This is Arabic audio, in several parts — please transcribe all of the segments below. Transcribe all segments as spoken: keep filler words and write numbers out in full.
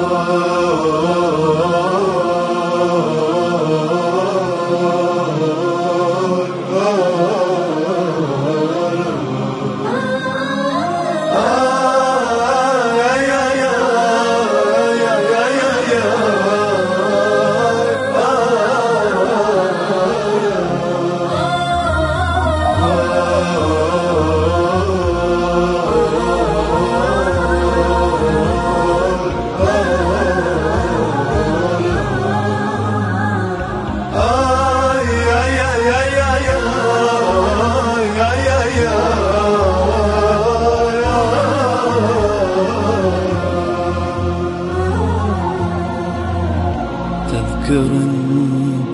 تذكر انت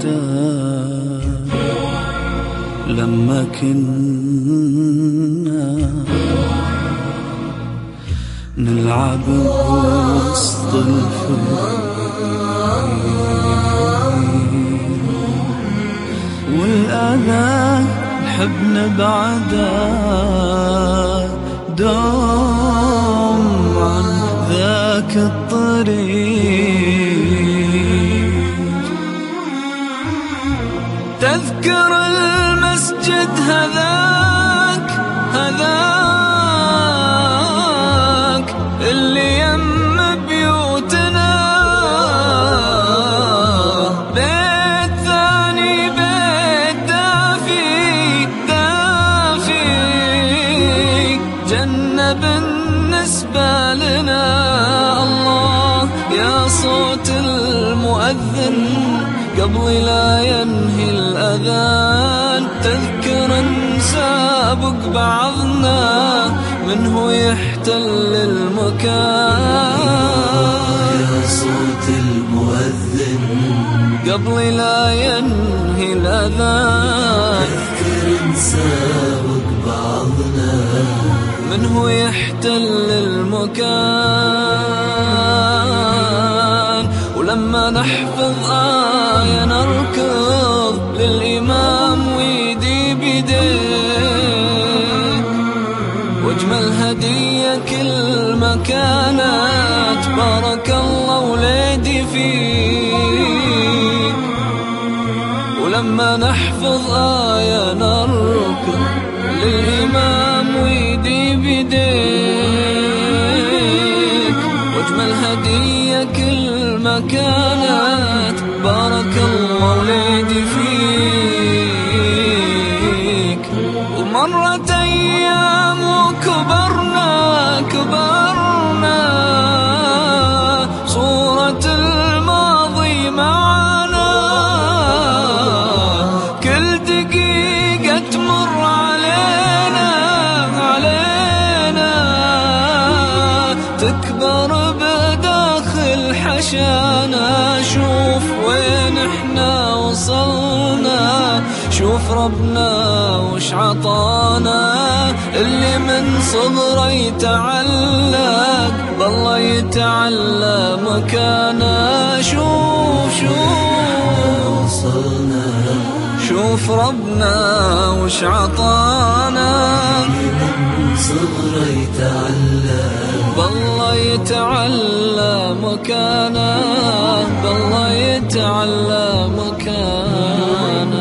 لما كنا نلعب بوسط الفريق والأذى نحب نبعده دوم عن ذاك الطريق. تذكر المسجد هذاك هذاك اللي يم بيوتنا، بيت ثاني بيت دافي دافي، جنة بالنسبة لنا. الله يا صوت المؤذن قبل لا ينهي الأذان، تذكر نسابق بعضنا منه يحتل المكان. يا صوت المؤذن قبل لا ينهي الأذان، تذكر نسابق بعضنا منه يحتل المكان. ولما نحفظ آية نركض للإمام ويدي بيديه، واجمل هدية كل ما كانت بارك الله وليدي فيك. ولما نحفظ آية نركض للإمام ويدي بيديك، واجمل هدية كل ما كانت بارك الله وليدي فيك. ومرت أيام وكبرنا كبرنا، صورة الماضي معنا، كل دقيقة تمر علينا علينا تكبر بداخل حشانا. شوف وين احنا وصلنا، شوف ربنا وش عطانا. اللي من صغره يتعلق بالله يتعلى مكانا. شوف شوف وصلنا، شوف ربنا وش عطانا. من صغره يتعلق بالله يتعلى مكانا، بالله يتعلى مكانا.